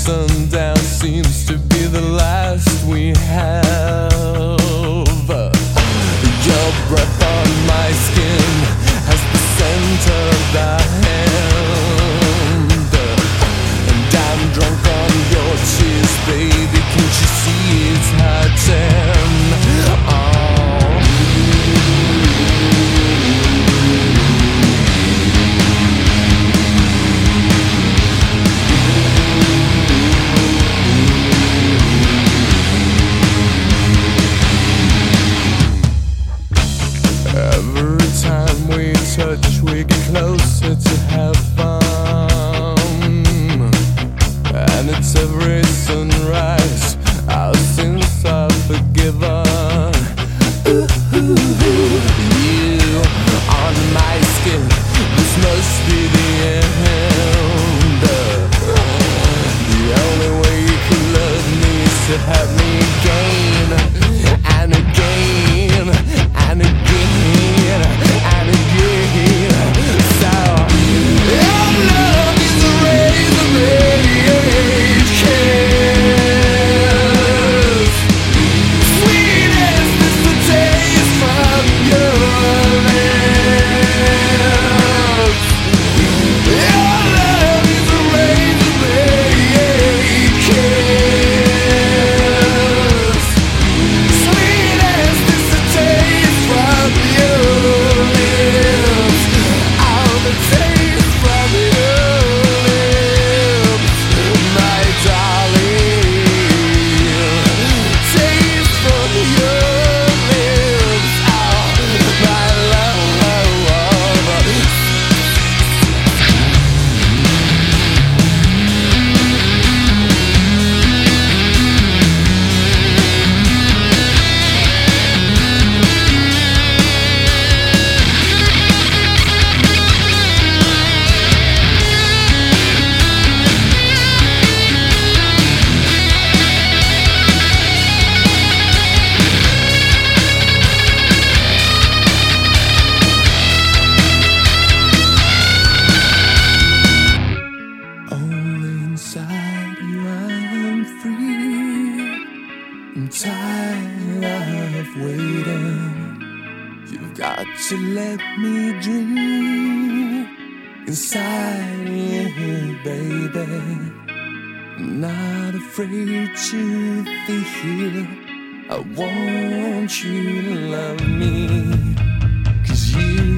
sundown seems to be the last we have. Your breath on my skin has the scent of the hand, and I'm drunk on your tears, baby. Can't you see it's hurting? Every time we touch, we get closer to heaven. And it's every sunrise, our sins are forgiven. You on my skin, this must be the end. The only way you can love me is to have me again and again and again and again. So your love is a razor blade kiss, sweet as this the taste from your lips. Your love is a razor blade kiss, sweet as this the taste from your lips. All the taste from your lips, my darling. Taste from your lips, oh, my love. Only inside you I am free. I'm tired of waiting. You've got to let me dream inside you, baby. I'm not afraid to feel. I want you to love me, 'cause you